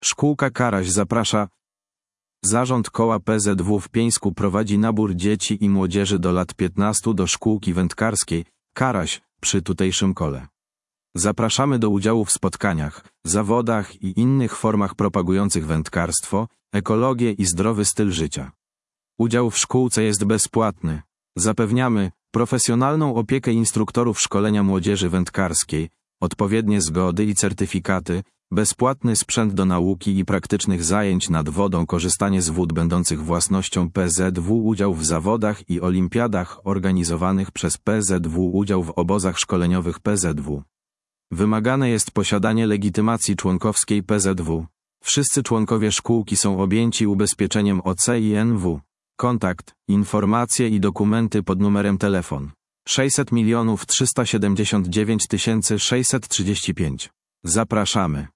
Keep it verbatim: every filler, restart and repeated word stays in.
Szkółka Karaś zaprasza. Zarząd Koła P Z W w Pieńsku prowadzi nabór dzieci i młodzieży do lat piętnastu do szkółki wędkarskiej Karaś przy tutejszym kole. Zapraszamy do udziału w spotkaniach, zawodach i innych formach propagujących wędkarstwo, ekologię i zdrowy styl życia. Udział w szkółce jest bezpłatny. Zapewniamy profesjonalną opiekę instruktorów szkolenia młodzieży wędkarskiej, odpowiednie zgody i certyfikaty, bezpłatny sprzęt do nauki i praktycznych zajęć nad wodą, korzystanie z wód będących własnością P Z W, udział w zawodach i olimpiadach organizowanych przez P Z W, udział w obozach szkoleniowych P Z W. Wymagane jest posiadanie legitymacji członkowskiej P Z W. Wszyscy członkowie szkółki są objęci ubezpieczeniem O C i N W. Kontakt, informacje i dokumenty pod numerem telefon sześćset milionów trzysta siedemdziesiąt dziewięć tysięcy sześćset trzydzieści pięć. Zapraszamy.